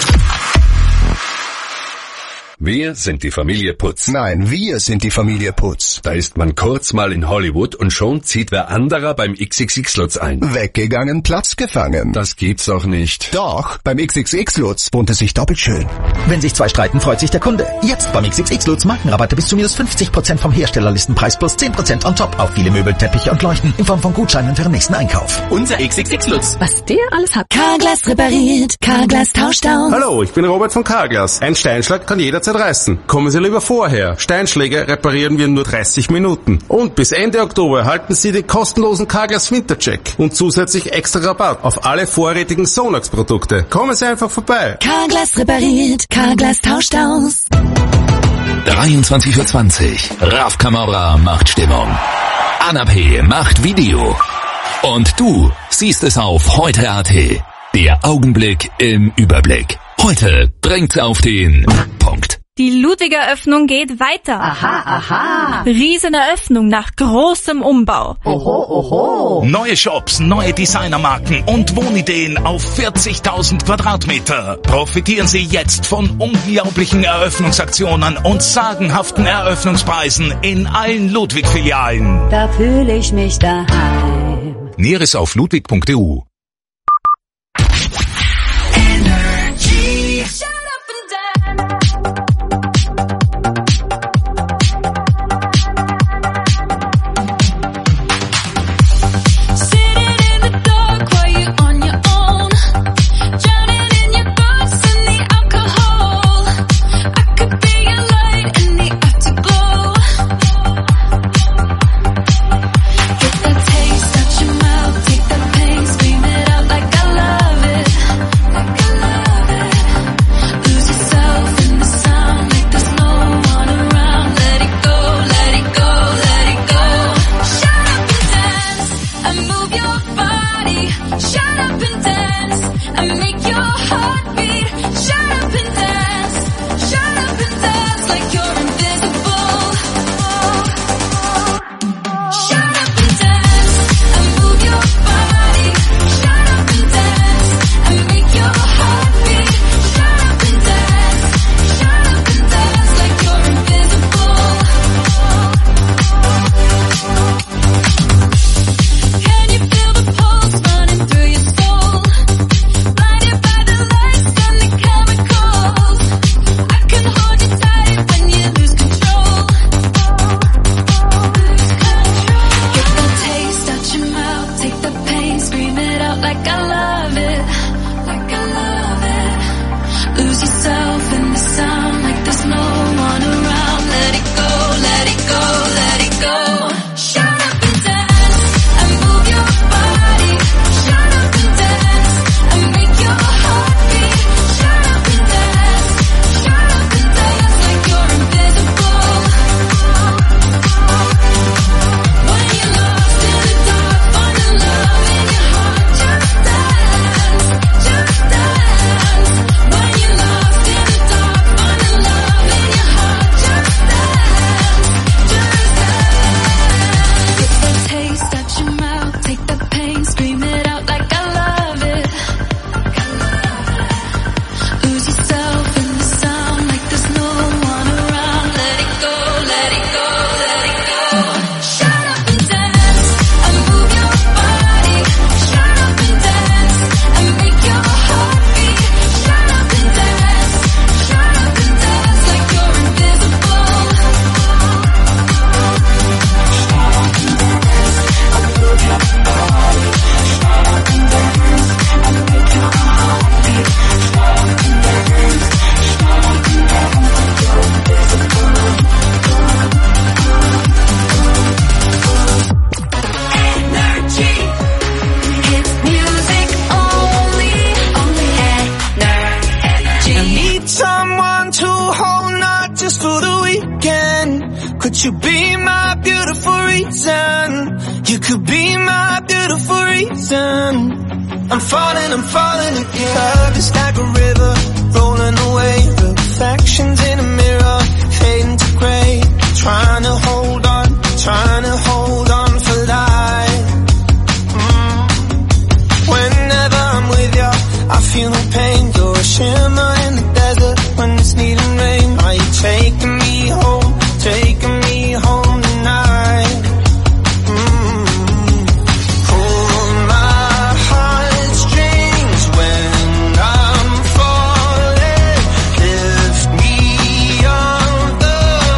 Wir sind die Familie Putz. Nein, wir sind die Familie Putz. Da ist man kurz mal in Hollywood und schon zieht wer anderer beim X X X-Lutz ein. Weggegangen, Platz gefangen. Das gibt's auch nicht. Doch, beim X X X-Lutz wohnt es sich doppelt schön. Wenn sich zwei streiten, freut sich der Kunde. Jetzt beim X X X-Lutz Markenrabatte bis zu minus fünfzig Prozent vom Herstellerlistenpreis plus zehn Prozent on top auf viele Möbel, Teppiche und Leuchten in Form von Gutscheinen für den nächsten Einkauf. Unser X X X-Lutz. Was der alles hat. Carglass repariert, Carglass tauscht aus. Hallo, ich bin Robert von Carglass. Ein Steinschlag kann jederzeit reißen. Kommen Sie lieber vorher. Steinschläge reparieren wir in nur dreißig Minuten. Und bis Ende Oktober erhalten Sie den kostenlosen Carglass Wintercheck und zusätzlich extra Rabatt auf alle vorrätigen Sonax-Produkte. Kommen Sie einfach vorbei. Carglass repariert, Carglass tauscht aus. dreiundzwanzig Uhr zwanzig. Raf Kamora macht Stimmung. Anna P. macht Video. Und du siehst es auf heute punkt at. Der Augenblick im Überblick. Heute bringt's auf den Punkt. Die Ludwiger Öffnung geht weiter. Aha, aha. Rieseneröffnung nach großem Umbau. Oho, oho. Neue Shops, neue Designermarken und Wohnideen auf vierzigtausend Quadratmeter. Profitieren Sie jetzt von unglaublichen Eröffnungsaktionen und sagenhaften Eröffnungspreisen in allen Ludwig-Filialen. Da fühle ich mich daheim. Näheres auf ludwig punkt e u. Sitting in the dark while you're on your own, drowning in your thoughts. Could you be my beautiful reason? You could be my beautiful reason. I'm falling, I'm falling again. Love is like a river, rolling away. Reflections in a mirror, fading to grey. Trying to hold on, trying to hold on for life. Mm. Whenever I'm with you, I feel no pain. You're a shimmer in the desert when it's needing rain. Are you taking me home, taking me home tonight? Mm. Pull my heartstrings when I'm falling. Lift me off the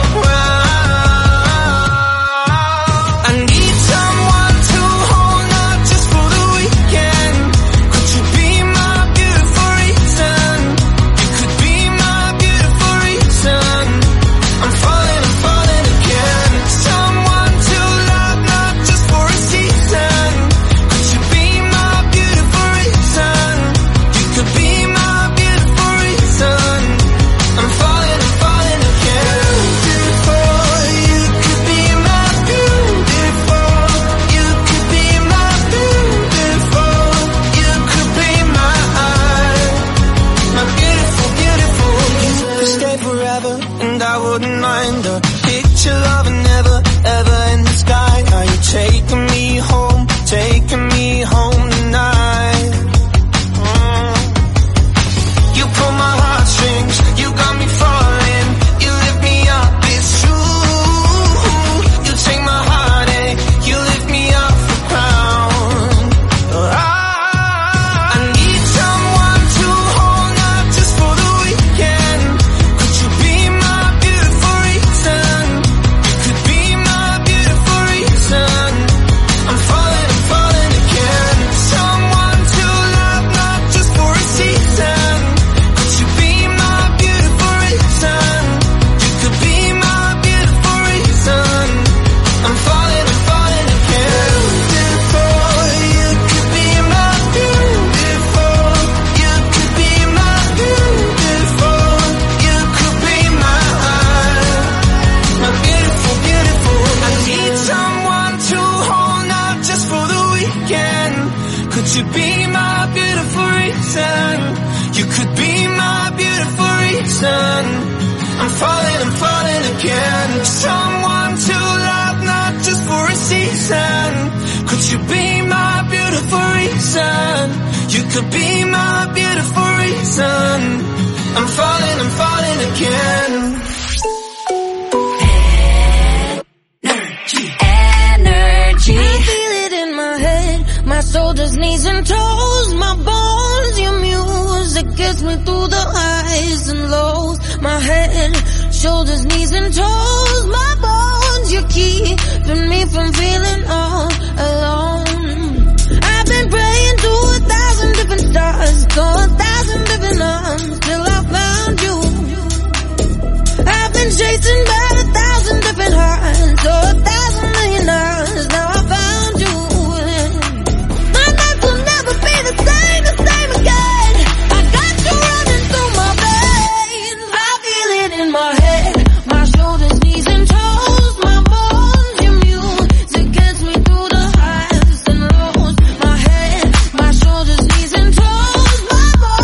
ground. I need someone to hold, not just for the weekend. Could you be my beautiful reason? You could be my beautiful reason. I'm falling, I'm falling again. Someone to love, not just for a season. Could you be my beautiful reason? You could be my beautiful reason. I'm falling, I'm falling again. Beautiful, you could be my beautiful. You could be my beautiful. You could be my my beautiful, beautiful. You could stay forever, and I wouldn't mind a picture of an never, ever in the sky. Are you taking me home, taking me home tonight? Mm. You pull my heartstrings, you got me falling. You lift me up, it's true. You take my heartache, you lift me off the ground. I, I need someone to hold, not just for the weekend. Could you be my beautiful reason? You could be my beautiful reason. I'm falling, I'm falling again. Someone to love, not just for a season. Could you be my beautiful reason? You could be my beautiful reason. I'm falling, I'm falling again. Beautiful, you could be my beautiful. You could be my beautiful. You could be my my beautiful, beautiful. I need someone to hold, not just for the weekend. Could you be my beautiful reason? You could be my beautiful reason. I'm falling, I'm falling again. Someone to love, not just for a season. Could you be my beautiful reason? You could be my beautiful reason. I'm falling, I'm falling again. Energy. I feel it in my head, my shoulders, knees and toes, my bones. Your music gets me through the highs and lows. My head, shoulders, knees and toes, my bones. You're keeping me from feeling all alone. I've been praying to a thousand different stars, to a thousand different arms, till I found you. I've been chasing by a thousand different hearts, so a thousand million hours, now I found you. My life will never be the same, the same again. I got you running through my veins. I feel it in my head, my shoulders, knees and toes, my bones. Your music gets me through the highs and lows. My head, my shoulders, knees and toes, my bones.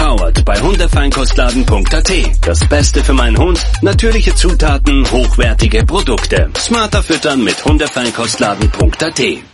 Powered bei hundefeinkostladen punkt a t. Das Beste für meinen Hund, natürliche Zutaten, hochwertige Produkte. Smarter füttern mit hundefeinkostladen punkt a t.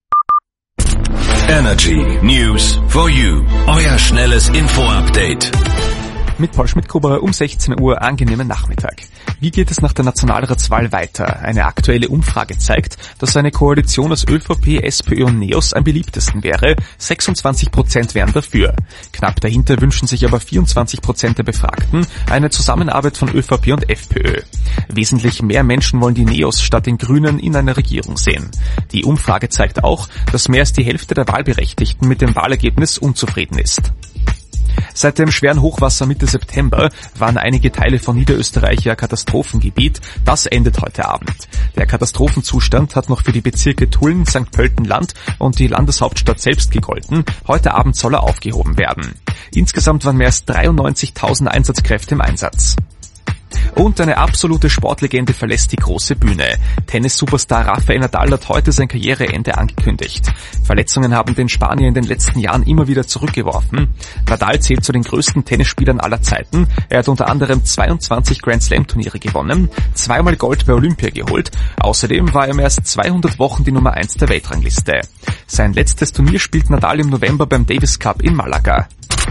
Energy News for You. Euer schnelles Info-Update. Mit Paul Schmidt-Gruber um sechzehn Uhr angenehmen Nachmittag. Wie geht es nach der Nationalratswahl weiter? Eine aktuelle Umfrage zeigt, dass eine Koalition aus ÖVP, SPÖ und NEOS am beliebtesten wäre. sechsundzwanzig Prozent wären dafür. Knapp dahinter wünschen sich aber vierundzwanzig Prozent der Befragten eine Zusammenarbeit von ÖVP und FPÖ. Wesentlich mehr Menschen wollen die NEOS statt den Grünen in einer Regierung sehen. Die Umfrage zeigt auch, dass mehr als die Hälfte der Wahlberechtigten mit dem Wahlergebnis unzufrieden ist. Seit dem schweren Hochwasser Mitte September waren einige Teile von Niederösterreich ja Katastrophengebiet. Das endet heute Abend. Der Katastrophenzustand hat noch für die Bezirke Tulln, Sankt Pöltenland und die Landeshauptstadt selbst gegolten. Heute Abend soll er aufgehoben werden. Insgesamt waren mehr als dreiundneunzigtausend Einsatzkräfte im Einsatz. Und eine absolute Sportlegende verlässt die große Bühne. Tennis-Superstar Rafael Nadal hat heute sein Karriereende angekündigt. Verletzungen haben den Spanier in den letzten Jahren immer wieder zurückgeworfen. Nadal zählt zu den größten Tennisspielern aller Zeiten. Er hat unter anderem zweiundzwanzig Grand-Slam-Turniere gewonnen, zweimal Gold bei Olympia geholt. Außerdem war er mehr als zweihundert Wochen die Nummer eins der Weltrangliste. Sein letztes Turnier spielt Nadal im November beim Davis Cup in Malaga.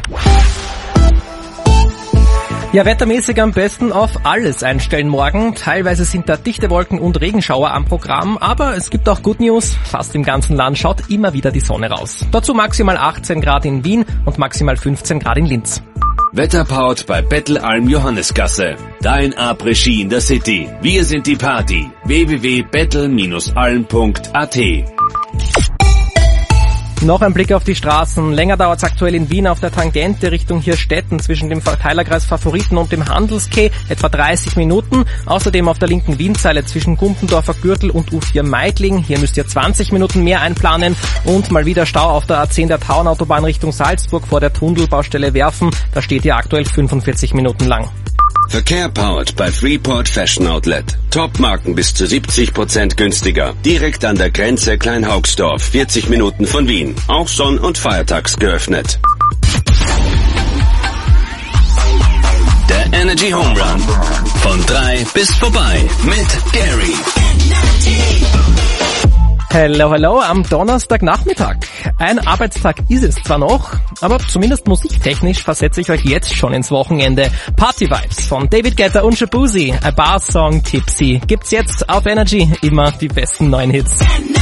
Ja, wettermäßig am besten auf alles einstellen morgen. Teilweise sind da dichte Wolken und Regenschauer am Programm, aber es gibt auch Good News. Fast im ganzen Land schaut immer wieder die Sonne raus. Dazu maximal achtzehn Grad in Wien und maximal fünfzehn Grad in Linz. Wetterpaut bei Bettelalm Johannesgasse. Dein Après-Ski in der City. Wir sind die Party. w w w punkt bettel Bindestrich alm punkt a t. Noch ein Blick auf die Straßen. Länger dauert's aktuell in Wien auf der Tangente Richtung Hirstetten zwischen dem Verteilerkreis Favoriten und dem Handelskeh, etwa dreißig Minuten. Außerdem auf der linken Wienzeile zwischen Gumpendorfer Gürtel und U vier Meidling. Hier müsst ihr zwanzig Minuten mehr einplanen. Und mal wieder Stau auf der A zehn der Tauernautobahn Richtung Salzburg vor der Tunnelbaustelle Werfen. Da steht ihr aktuell fünfundvierzig Minuten lang. Verkehr powered bei Freeport Fashion Outlet. Top-Marken bis zu siebzig Prozent günstiger. Direkt an der Grenze Kleinhaugsdorf, vierzig Minuten von Wien. Auch sonn- und feiertags geöffnet. Der Energy Home Run. Von drei bis vorbei mit Gary. Hello, hello, am Donnerstagnachmittag. Ein Arbeitstag ist es zwar noch, aber zumindest musiktechnisch versetze ich euch jetzt schon ins Wochenende. Party-Vibes von David Guetta und Shabuzi, A Bar-Song Tipsy. Gibt's jetzt auf Energy, immer die besten neuen Hits.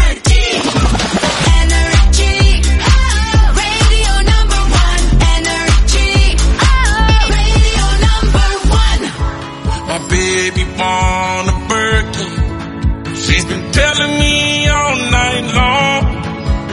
She's been telling me all night long,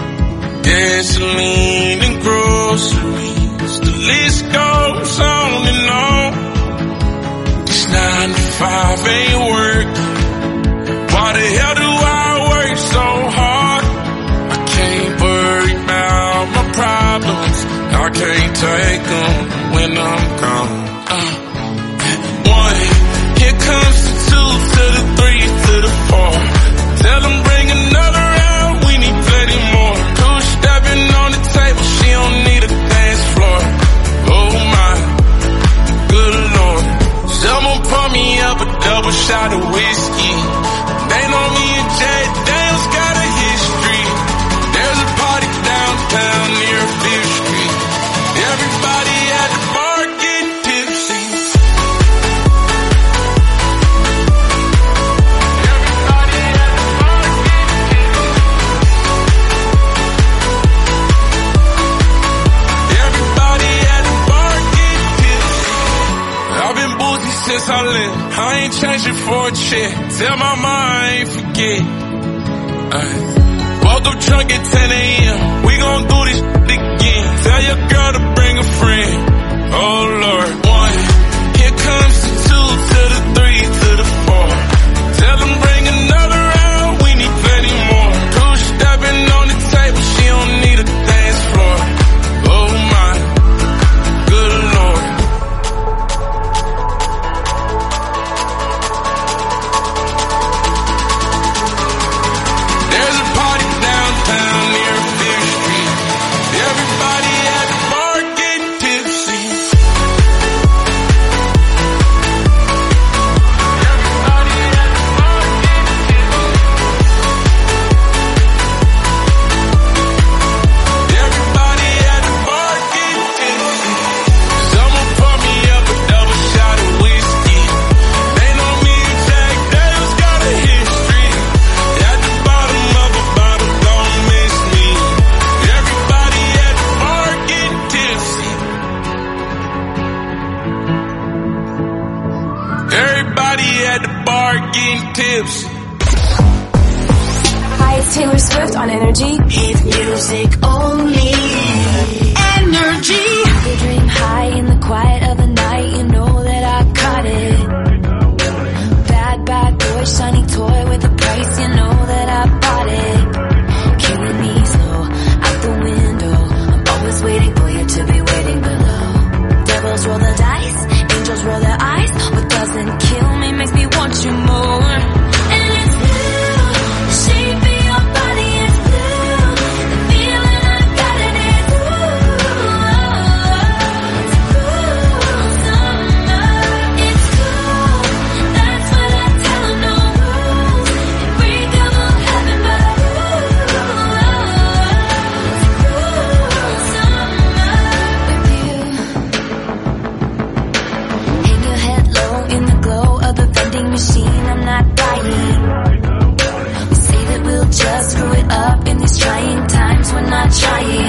gasoline and groceries, the list goes on and on. This nine to five ain't working. Why the hell do I work so hard? I can't worry about my problems. I can't take them when I'm gone. Uh, one, here comes the two to the three to the four. Tell them bring another round, we need plenty more. Two stepping on the table, she don't need a dance floor. Oh my, good lord. Someone pour me up a double shot of whiskey. They know me and Jay Daniels got a history. There's a party downtown near Fifth Street. Everybody at the bar getting tipsy. Since I left, I ain't changing for a check. Tell my mom I ain't forget. Ay. Woke up drunk at ten a.m. We gon' do this again. Tell your girl to bring a friend. Oh Lord, one. Here comes the two to the three to the four. Tell them bring another round. We need plenty more. Two stepping on the table. She don't need a dance floor. Oh my, good Lord. Down near Fifth Street. Everybody at the bar getting tipsy. start getting tipsy. Hi, it's Taylor Swift on Energy. Hit music only. Energy. You dream high in the quiet of the night. You know that I caught it. Bad, bad boy, shiny toy with a price. You know that I bought it. Killing me slow, out the window. I'm always waiting for you to be waiting below. Devils roll the dice, angels roll their eyes. What doesn't kill me makes me want you more. And it's blue, the shape of your body is blue. The feeling I got in it, ooh, it's cool summer. It's cool, that's what I tell 'em, no rules. And break 'em all heaven, but ooh, it's cool summer with you. Hang your head low in the glow of the vending machine. I'm not dying. We say that we'll just screw it up in these trying times. We're not trying.